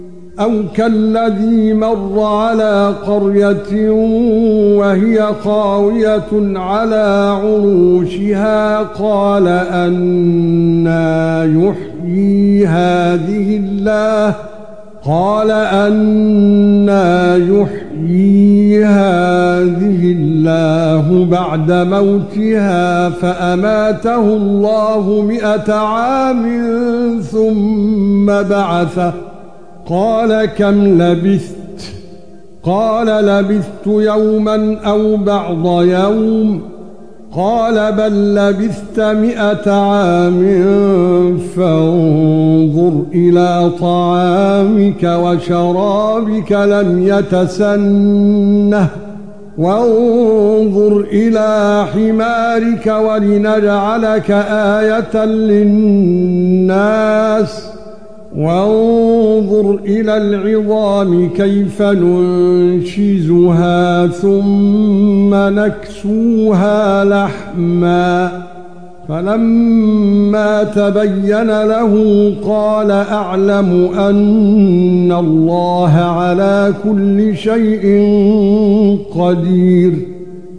أَوْ كَالَّذِي مَرَّ عَلَى قَرْيَةٍ وَهِيَ خَاوِيَةٌ عَلَى عُرُوشِهَا قَالَ أَنَّىٰ يُحْيِي هَٰذِهِ اللَّهُ بَعْدَ مَوْتِهَا فَأَمَاتَهُ اللَّهُ 100 عَامٍ ثُمَّ بَعَثَهُ قَالَ كَمْ لَبِثْتَ قَالَ لَبِثْتُ يَوْمًا أَوْ بَعْضَ يَوْمٍ قَالَ بَل لَّبِثْتَ 100 عَامٍ فَانظُرْ إِلَى طَعَامِكَ وَشَرَابِكَ لَمْ يَتَسَنَّهْ وَانظُرْ إِلَى حِمَارِكَ وَلِنَجْعَلَكَ آيَةً لِّلنَّاسِ وَانظُرْ إِلَى الْعِظَامِ كَيْفَ نُنشِزُهَا ثُمَّ نَكْسُوهَا لَحْمًا فَلَمَّا تَبَيَّنَ لَهُ قَالَ أَعْلَمُ أَنَّ اللَّهَ عَلَى كُلِّ شَيْءٍ قَدِيرٌ